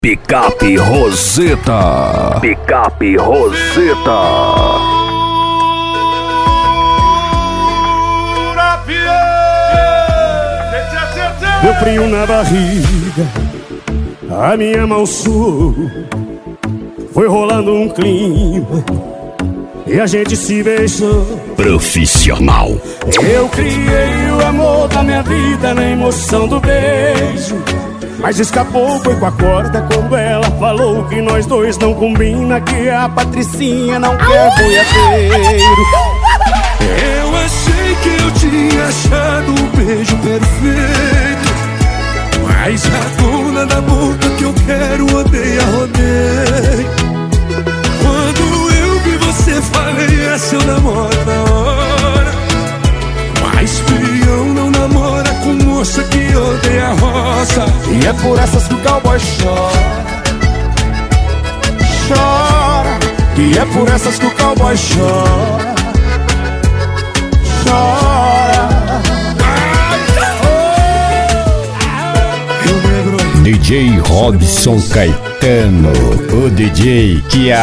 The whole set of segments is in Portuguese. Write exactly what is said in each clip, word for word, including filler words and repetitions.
Picape Roseta. Picape Roseta. Deu frio na barriga, a minha mão suou. Foi rolando um clima e a gente se beijou. Profissional. Eu criei o amor da minha vida na emoção do beijo, mas escapou, foi com a corda quando ela falou que nós dois não combina, que a Patricinha não quer boiadeiro. Eu achei que eu tinha achado o beijo perfeito, mas a dona da boca que eu quero odeia, rodeio. Quando eu vi você, falei, essa eu namoro na hora. Mas fião não namora com moça que odeia a roça. E é por essas que o cowboy chora, chora. E é por essas que o cowboy chora, chora. D J Robson Caetano, o D J que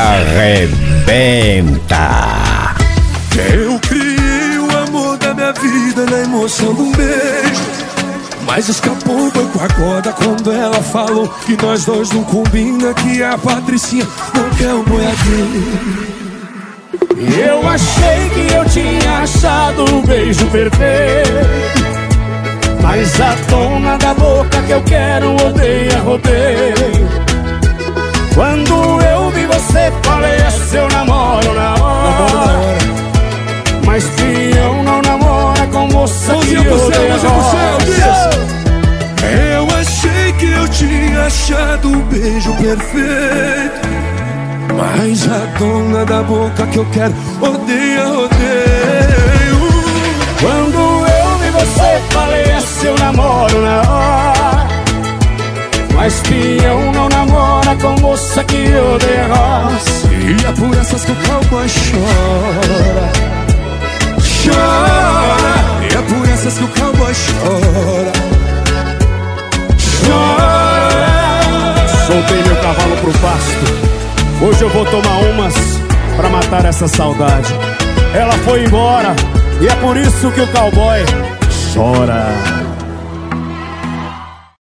arrebenta. Eu criei o amor da minha vida na emoção de um beijo, mas escapou, foi com a corda quando ela falou que nós dois não combina, que a Patricinha não quer um boiadeiro. Eu achei que eu tinha achado o beijo perfeito, mas a dona da boca que eu quero odeia, rodeio. Quando eu vi você, falei, é seu namoro na hora. Mas fião não namora com moça que odeia a roça. Eu achei que eu tinha achado o beijo perfeito, mas a dona da boca que eu quero odeia, rodeio. Quando eu vi você, falei, é seu namoro na hora. Mas peão não namora com moça que odeia roça. E é por essas que o cowboy chora, chora. E é por essas que o cowboy chora, chora. Soltei meu cavalo pro pasto, hoje eu vou tomar umas pra matar essa saudade. Ela foi embora e é por isso que o cowboy chora.